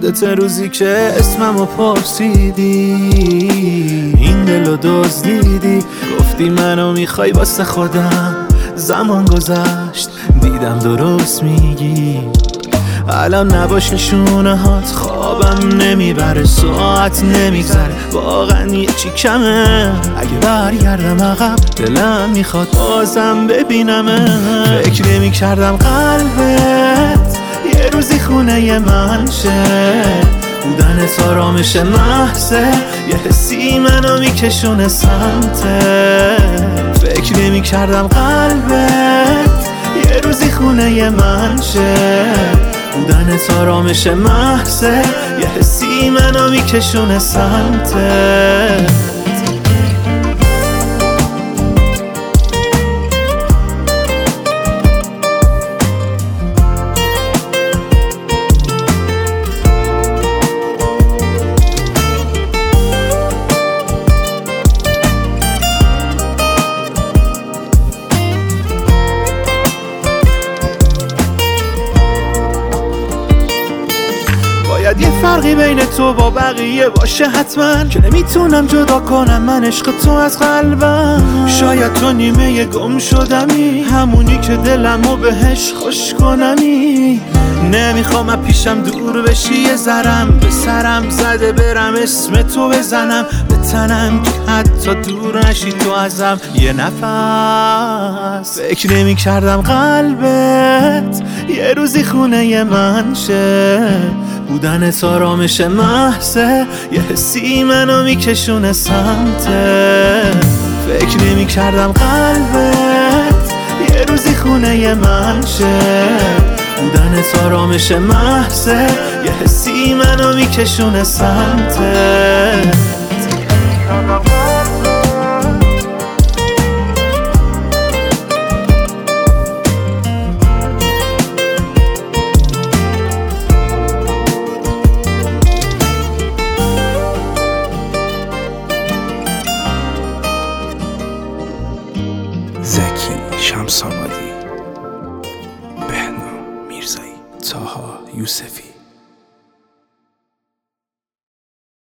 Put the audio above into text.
یادت روزی که اسممو پرسیدی، این دلو دزدیدی، گفتی منو میخوای واسه خودم. زمان گذشت دیدم درست میگی، الان نباشه شونه هات خوابم نمیبره، ساعت نمیگذره، واقعا یه چی کمه. اگه برگردم عقب دلم میخواد بازم ببینمه. فکر نمیکردم قلبت یه روزی خونه من شه، بودنت آرامش محضه، یه حسی منو میکشونه سمته. فکر نمیکردم قلبت یه روزی خونه من شه، بودنت آرامش محضه، یه حسی منو میکشونه سمته. باید یه فرقی بین تو با بقیه باشه حتما، که نمیتونم جدا کنم من عشق تو از قلبم. شاید تو نیمه گم شدمی، همونی که دلمو بهش خوش کنمی. نمیخوام از پیشم دور بشی، یه ذرم به سرم زده برم اسم تو بزنم به تنم، که حتی دور نشی تو ازم یه نفس. فکر نمی کردم قلبت یه روزی خونه من شه، بودنت آرامش محضه، یه حسی منو میکشونه سمته. فکر نمی کردم قلبت یه روزی خونه من شه، بودنت آرامش محضه، یه حسی منو میکشونه سمته. زکی شمس‌آبادی، بهنام میرزایی، طاها یوسفی.